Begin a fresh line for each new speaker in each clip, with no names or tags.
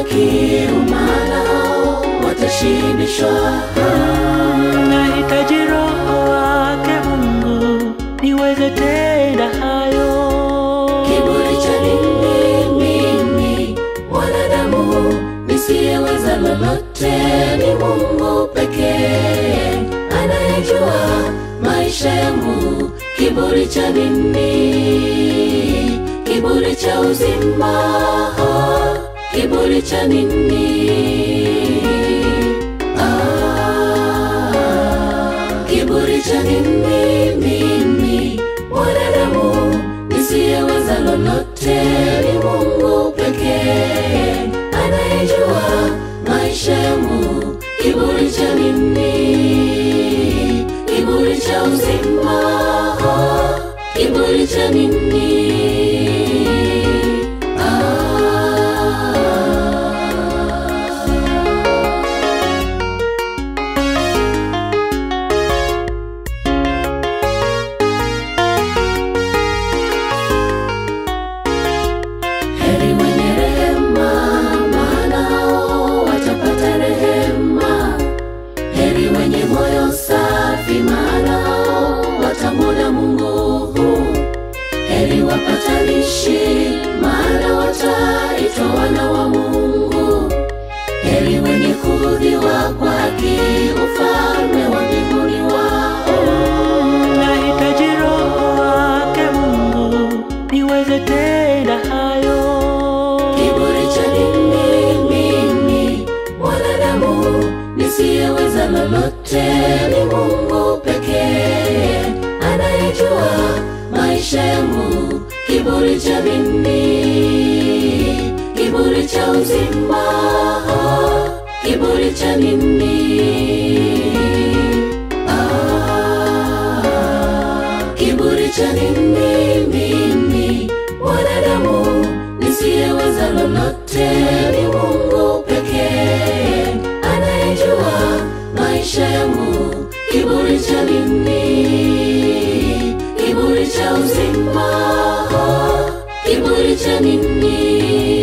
kiu, maana hao watashibishwa.
Nahitaji Roho wake Mungu niweze tenda hayo.
Kiburi cha nini mimi mwanadamu nisiyeweza lolote? Ni Mungu pekee anayejua maisha yangu. Kiburi cha nini? Kiburi cha uzima, kiburi cha nini? Kiburi cha nini mimi mwanadamu nisiyeweza lolote? Ni Mungu pekee anayejua maisha yangu. Kiburi cha nini? Kiburi cha uzima, kiburi cha nini? Heri wenye rehema, maana hao watapata rehema. Heri wenye moyo safi, maana hao watamwona Mungu. Heri wapatanishi, maana wataitwa wana wa Mungu. Heri wenye kuudhiwa kwa haki, ufalme wa mbinguni wao.
Nahitaji Roho wake Mungu niweze tenda hayo.
Kiburi cha nini mimi mwanadamu nisiyeweza lolote? Ni Mungu pekee anayejua maisha yangu. Kiburi cha nini? Kiburi cha uzima, kiburi cha nini? Kiburi cha nini mimi mwanadamu nisiyeweza lolote? Ni Mungu pekee anayejua maisha yangu. Kiburi cha nini? Kiburi cha uzima, kiburi cha nini?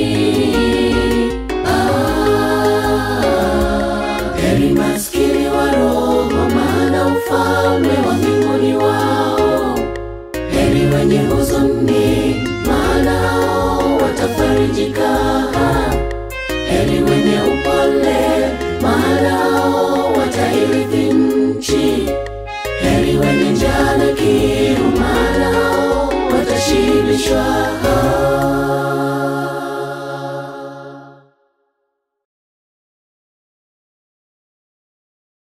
Heri maskini wa roho, maana ufalme wa mbinguni wao. Heri wenye huzuni, maana hao watafarijika. Heri wenye upole, maana hao watairithi nchi. Heri wenye njaa na kiu, maana hao watashibishwa.